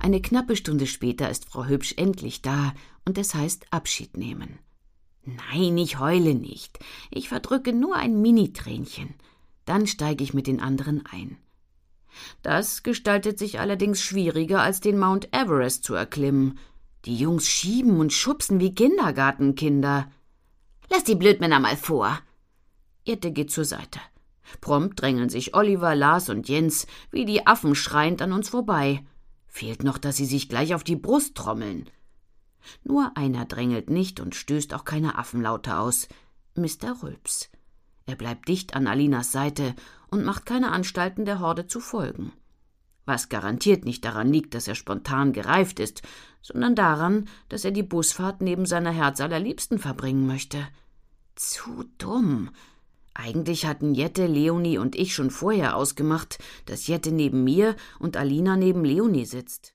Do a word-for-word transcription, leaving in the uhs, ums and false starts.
Eine knappe Stunde später ist Frau Hübsch endlich da und es heißt Abschied nehmen. Nein, ich heule nicht. Ich verdrücke nur ein Mini-Tränchen. Dann steige ich mit den anderen ein. Das gestaltet sich allerdings schwieriger, als den Mount Everest zu erklimmen. Die Jungs schieben und schubsen wie Kindergartenkinder. »Lass die Blödmänner mal vor!« Jette geht zur Seite. Prompt drängeln sich Oliver, Lars und Jens wie die Affen schreiend an uns vorbei. Fehlt noch, dass sie sich gleich auf die Brust trommeln. Nur einer drängelt nicht und stößt auch keine Affenlaute aus. Mister Rülps. Er bleibt dicht an Alinas Seite und macht keine Anstalten, der Horde zu folgen. Was garantiert nicht daran liegt, dass er spontan gereift ist, sondern daran, dass er die Busfahrt neben seiner Herzallerliebsten verbringen möchte. Zu dumm. Eigentlich hatten Jette, Leonie und ich schon vorher ausgemacht, dass Jette neben mir und Alina neben Leonie sitzt.